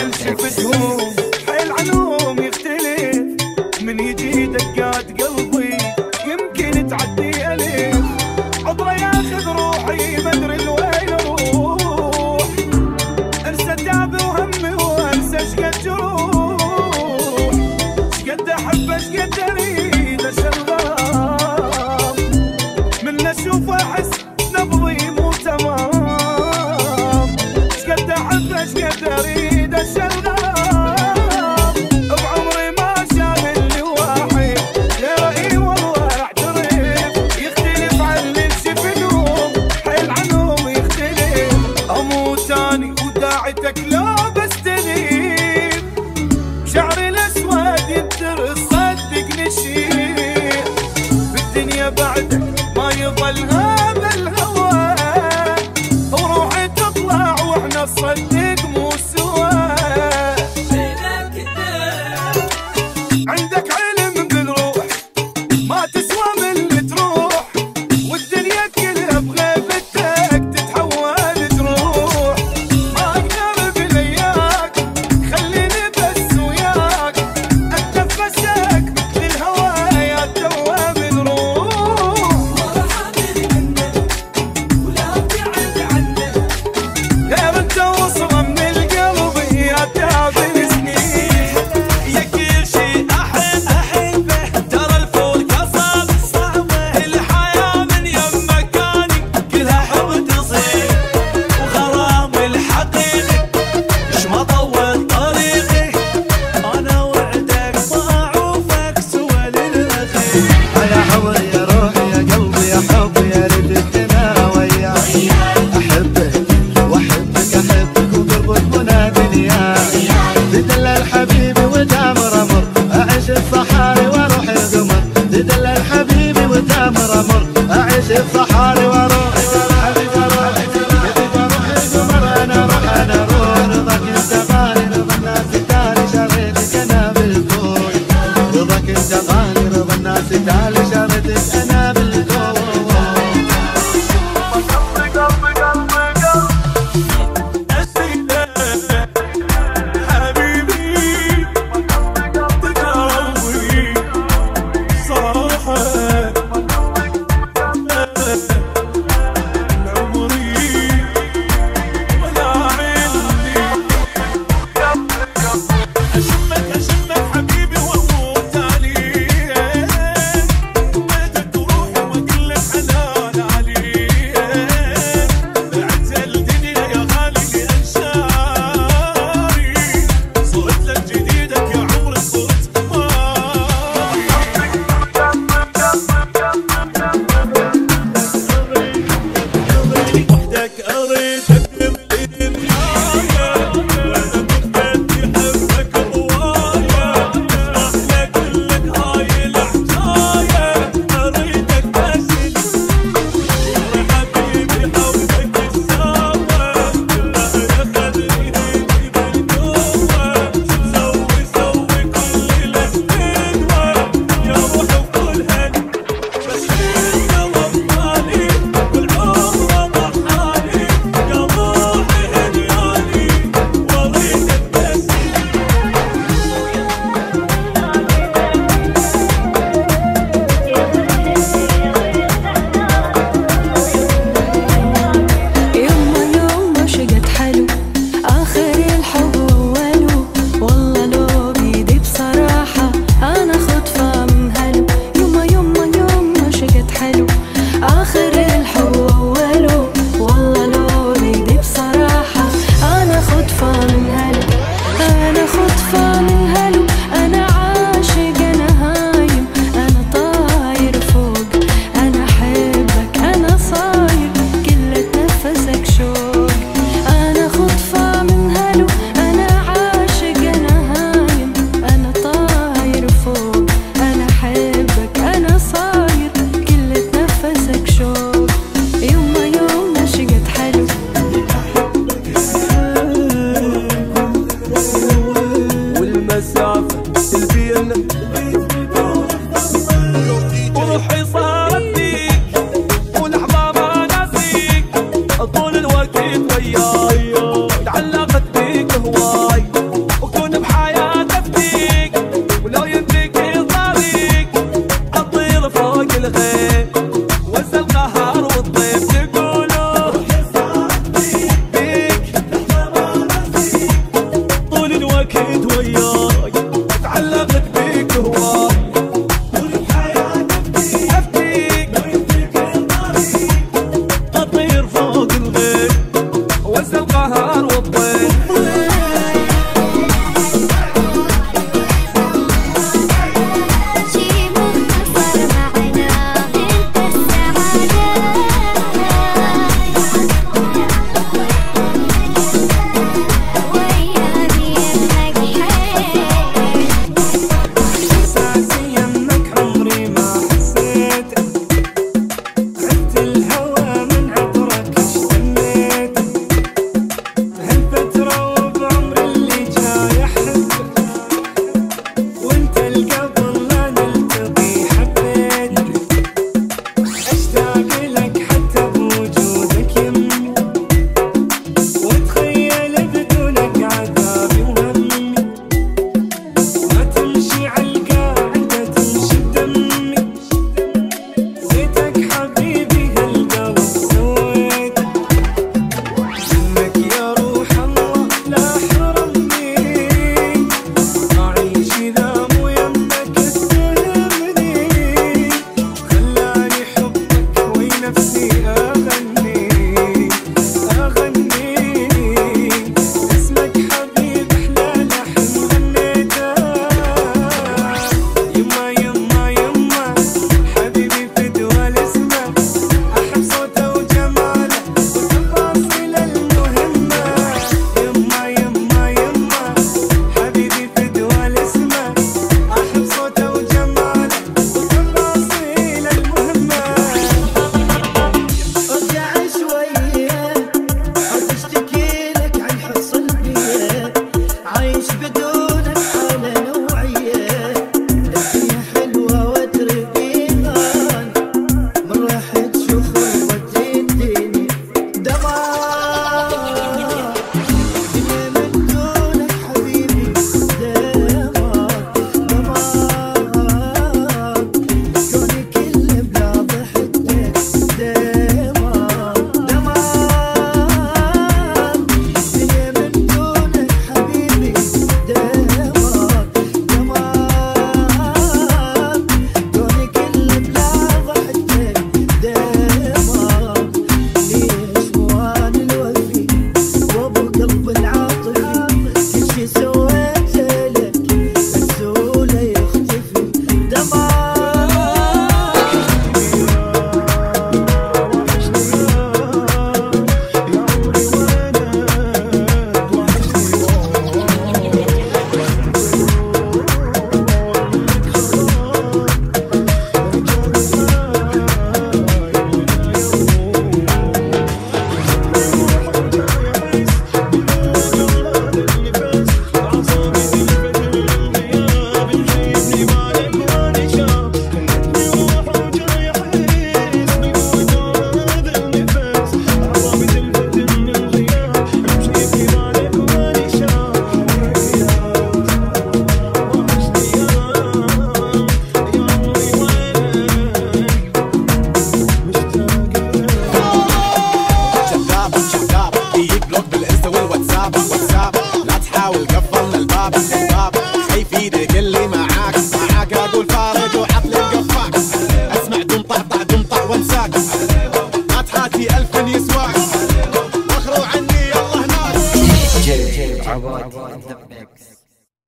اللي شفتهم حيل عنهم يختلف، من يجي دقات قلبي يمكن تعدي ألف، عبره ياخذ روحي مدري لوين اروح، انسى تعبي وهمي وانسى شقد جروح، شقد احب شقد اريد اشغام، من اشوف احس نبضي مو تمام، شقد احب شقد اريد اشغام، بعمري ما شاغلني واحد غير والله اعترف، يختلف عن اللي شفتهم حيل عنهم يختلف، اموت اني وداعتك لو بستغيب، شعري الاسود ينترس صدقني الشيء، بالدنيا بعدك ما يظل هذا الهوى، وروحي تطلع واحنا نصدق مو سوا، عندك علم بالروح ما تسوى من اللي تروح، والدنيا كلها بغيبتك تتحول جروح، ما اقدر بلياك خليني بس وياك، اتنفسك مثل الهوا يا توه بنروح، غير انت وصله من القلب يا تعب سنين، يا كل شي احبه ترى الفول قصب صعبه، الحياه من يم مكاني كلها حب تصير، وغرام الحقيقي مش ما طول طريقي، انا وعدك ما اعوفك سوى للاخير، يا حور يا روحي يا قلبي يا حبي يا ريت انا وياك، احبك واحبك احبك وقربك منادني يا تدلل حبيبي وتامر امر، اعيش الصحاري واروح القمر، تدلل حبيبي وتامر امر، اعيش الصحاري واروح حبيبي اروح القمر، انا اروح رضاك انت غالي رضا الناس تالي شريتك انا بالكون، رضاك انت غالي رضا الناس تالي شريتك انا بالكون، حبيبي تقوي صراحه عمري ولا عملي، اشمك حبيبي واموت عليك، بيتك وروحي عبر